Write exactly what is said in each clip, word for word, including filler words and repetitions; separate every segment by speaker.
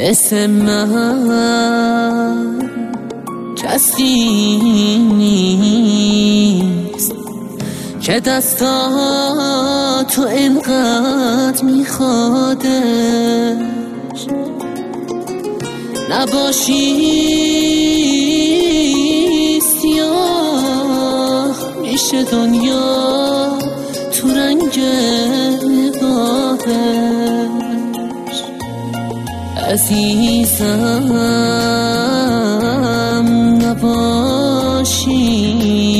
Speaker 1: مثل من کسی نیست که دستاتو اینقدر میخوادش. نباشی سیاه میشه دنیا تو رنگ نگاهش. عزیزم نباشی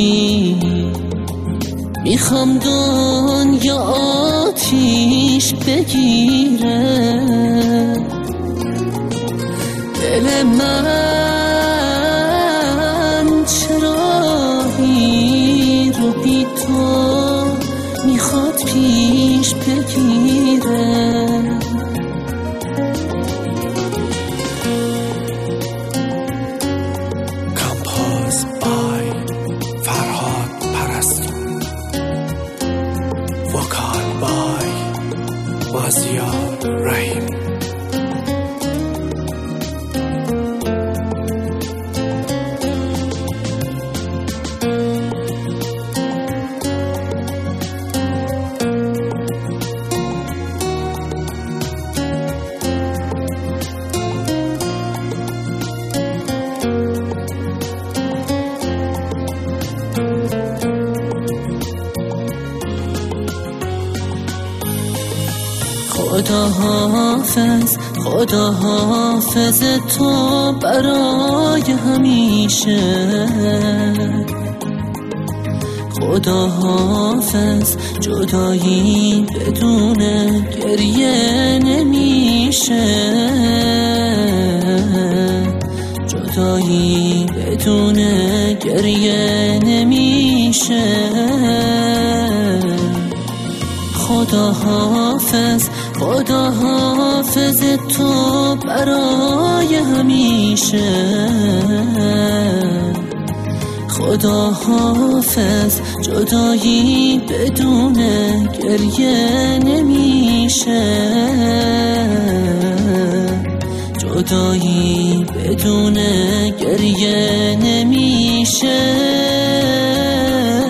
Speaker 1: میخوام دنیا آتیش بگیره. دل من چراهی رو بی تو میخواد پیش بگیره.
Speaker 2: Composed by Farhad Parastu, vocal by Wazia Rahim.
Speaker 1: خدا حافظ، خدا حافظ تو برای همیشه. خدا حافظ جدایی بدون گریه نمیشه. جدایی بدون گریه نمیشه. خدا حافظ، خدا حافظ تو برای همیشه. خدا حافظ جدایی بدون گریه نمیشه. جدایی بدون گریه نمیشه.